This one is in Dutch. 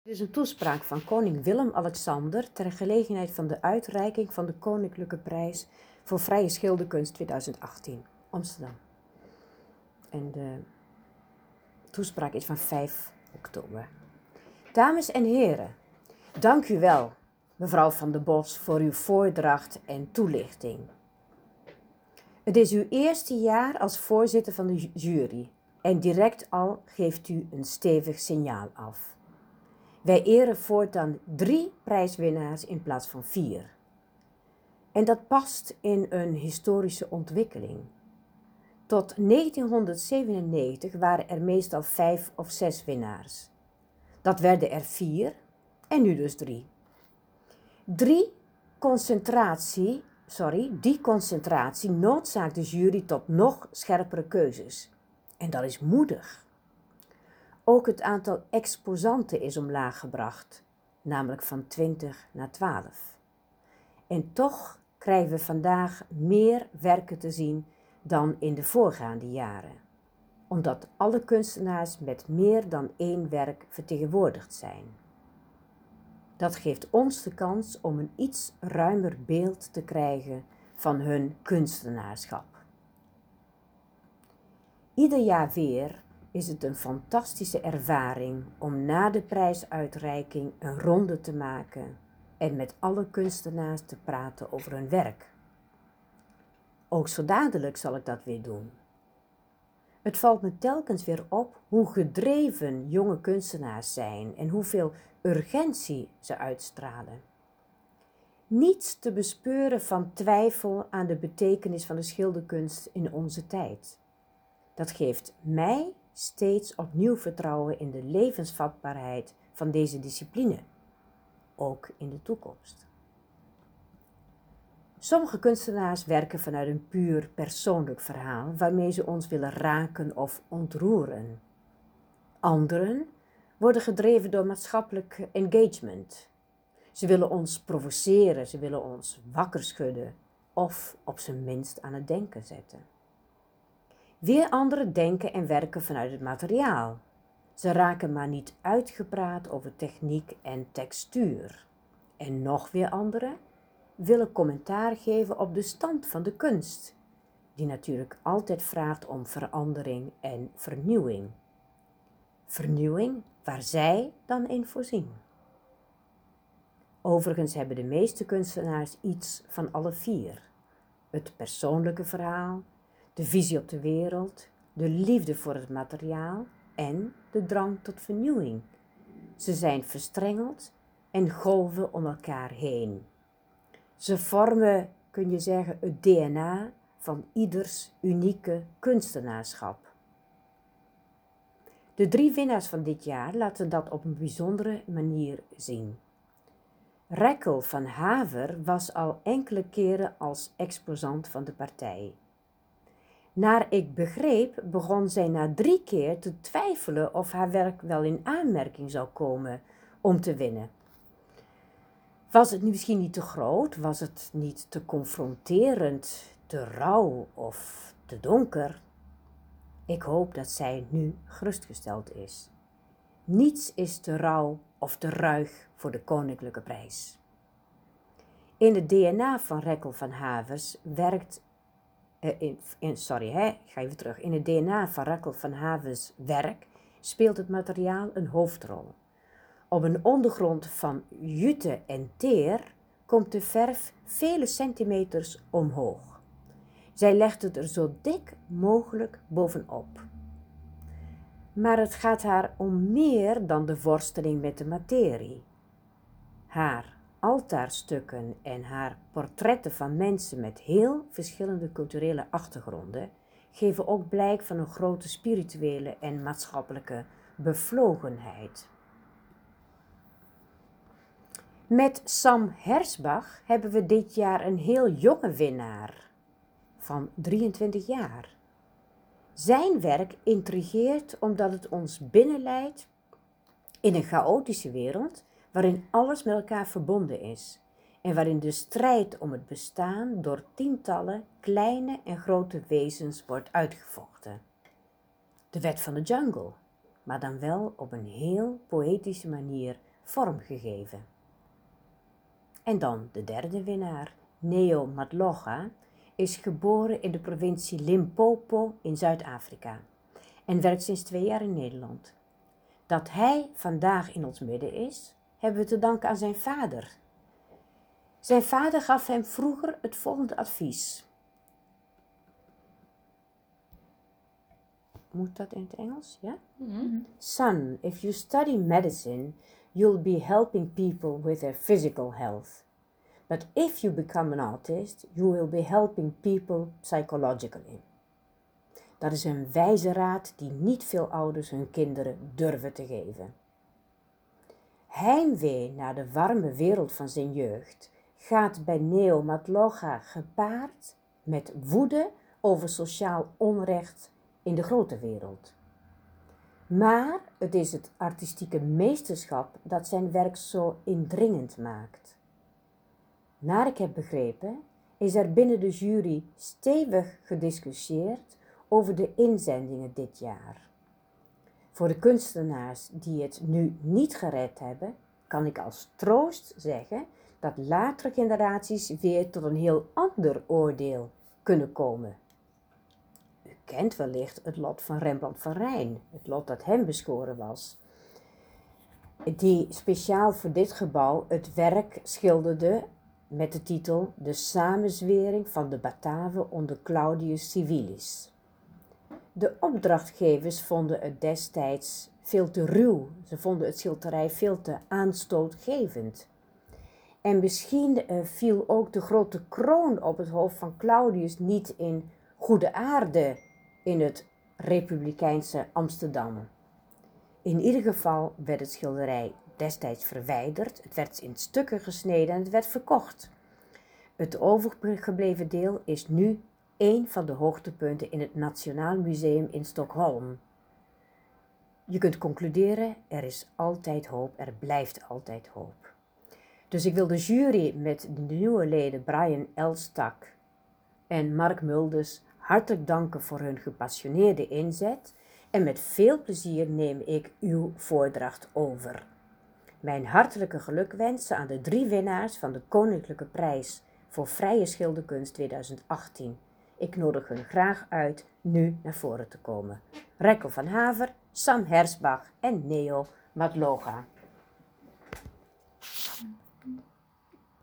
Dit is een toespraak van koning Willem-Alexander ter gelegenheid van de uitreiking van de Koninklijke Prijs voor Vrije Schilderkunst 2018, Amsterdam. En de toespraak is van 5 oktober. Dames en heren, dank u wel, mevrouw Van der Bos, voor uw voordracht en toelichting. Het is uw eerste jaar als voorzitter van de jury en direct al geeft u een stevig signaal af. Wij eren voortaan 3 prijswinnaars in plaats van 4. En dat past in een historische ontwikkeling. Tot 1997 waren er meestal 5 of 6 winnaars. Dat werden er 4 en nu dus 3. Die concentratie noodzaakt de jury tot nog scherpere keuzes. En dat is moedig. Ook het aantal exposanten is omlaag gebracht, namelijk van 20 naar 12. En toch krijgen we vandaag meer werken te zien dan in de voorgaande jaren, omdat alle kunstenaars met meer dan 1 werk vertegenwoordigd zijn. Dat geeft ons de kans om een iets ruimer beeld te krijgen van hun kunstenaarschap. Ieder jaar weer is het een fantastische ervaring om na de prijsuitreiking een ronde te maken en met alle kunstenaars te praten over hun werk. Ook zo dadelijk zal ik dat weer doen. Het valt me telkens weer op hoe gedreven jonge kunstenaars zijn en hoeveel urgentie ze uitstralen. Niets te bespeuren van twijfel aan de betekenis van de schilderkunst in onze tijd. Dat geeft mij steeds opnieuw vertrouwen in de levensvatbaarheid van deze discipline, ook in de toekomst. Sommige kunstenaars werken vanuit een puur persoonlijk verhaal waarmee ze ons willen raken of ontroeren. Anderen worden gedreven door maatschappelijk engagement. Ze willen ons provoceren, ze willen ons wakker schudden of op zijn minst aan het denken zetten. Weer anderen denken en werken vanuit het materiaal. Ze raken maar niet uitgepraat over techniek en textuur. En nog weer anderen willen commentaar geven op de stand van de kunst, die natuurlijk altijd vraagt om verandering en vernieuwing. Vernieuwing waar zij dan in voorzien. Overigens hebben de meeste kunstenaars iets van alle 4. Het persoonlijke verhaal, de visie op de wereld, de liefde voor het materiaal en de drang tot vernieuwing. Ze zijn verstrengeld en golven om elkaar heen. Ze vormen, kun je zeggen, het DNA van ieders unieke kunstenaarschap. De 3 winnaars van dit jaar laten dat op een bijzondere manier zien. Rekkel van Haver was al enkele keren als exposant van de partij. Naar ik begreep begon zij na 3 keer te twijfelen of haar werk wel in aanmerking zou komen om te winnen. Was het misschien niet te groot? Was het niet te confronterend, te rauw of te donker? Ik hoop dat zij nu gerustgesteld is. Niets is te rauw of te ruig voor de Koninklijke Prijs. In het DNA van Rekkel van Havers In het DNA van Rekkel van Havers werk speelt het materiaal een hoofdrol. Op een ondergrond van jute en teer komt de verf vele centimeters omhoog. Zij legt het er zo dik mogelijk bovenop. Maar het gaat haar om meer dan de worsteling met de materie. Haar altaarstukken en haar portretten van mensen met heel verschillende culturele achtergronden geven ook blijk van een grote spirituele en maatschappelijke bevlogenheid. Met Sam Hersbach hebben we dit jaar een heel jonge winnaar van 23 jaar. Zijn werk intrigeert omdat het ons binnenleidt in een chaotische wereld waarin alles met elkaar verbonden is en waarin de strijd om het bestaan door tientallen kleine en grote wezens wordt uitgevochten. De wet van de jungle, maar dan wel op een heel poëtische manier vormgegeven. En dan de derde winnaar, Neo Matloga, is geboren in de provincie Limpopo in Zuid-Afrika en werkt sinds 2 jaar in Nederland. Dat hij vandaag in ons midden is, hebben we te danken aan zijn vader. Zijn vader gaf hem vroeger het volgende advies. Moet dat in het Engels? Ja? Mm-hmm. Son, if you study medicine, you'll be helping people with their physical health. But if you become an artist, you will be helping people psychologically. Dat is een wijze raad die niet veel ouders hun kinderen durven te geven. Heimwee naar de warme wereld van zijn jeugd gaat bij Neo Matloga gepaard met woede over sociaal onrecht in de grote wereld. Maar het is het artistieke meesterschap dat zijn werk zo indringend maakt. Naar ik heb begrepen, is er binnen de jury stevig gediscussieerd over de inzendingen dit jaar. Voor de kunstenaars die het nu niet gered hebben, kan ik als troost zeggen dat latere generaties weer tot een heel ander oordeel kunnen komen. U kent wellicht het lot van Rembrandt van Rijn, het lot dat hem beschoren was, die speciaal voor dit gebouw het werk schilderde met de titel De samenzwering van de Bataven onder Claudius Civilis. De opdrachtgevers vonden het destijds veel te ruw. Ze vonden het schilderij veel te aanstootgevend. En misschien viel ook de grote kroon op het hoofd van Claudius niet in goede aarde in het republikeinse Amsterdam. In ieder geval werd het schilderij destijds verwijderd, het werd in stukken gesneden en het werd verkocht. Het overgebleven deel is nu een van de hoogtepunten in het Nationaal Museum in Stockholm. Je kunt concluderen, er is altijd hoop, er blijft altijd hoop. Dus ik wil de jury met de nieuwe leden Brian Elstak en Mark Mulders hartelijk danken voor hun gepassioneerde inzet en met veel plezier neem ik uw voordracht over. Mijn hartelijke gelukwensen aan de 3 winnaars van de Koninklijke Prijs voor Vrije Schilderkunst 2018. Ik nodig hun graag uit nu naar voren te komen. Rekkel van Haver, Sam Hersbach en Neo Matloga.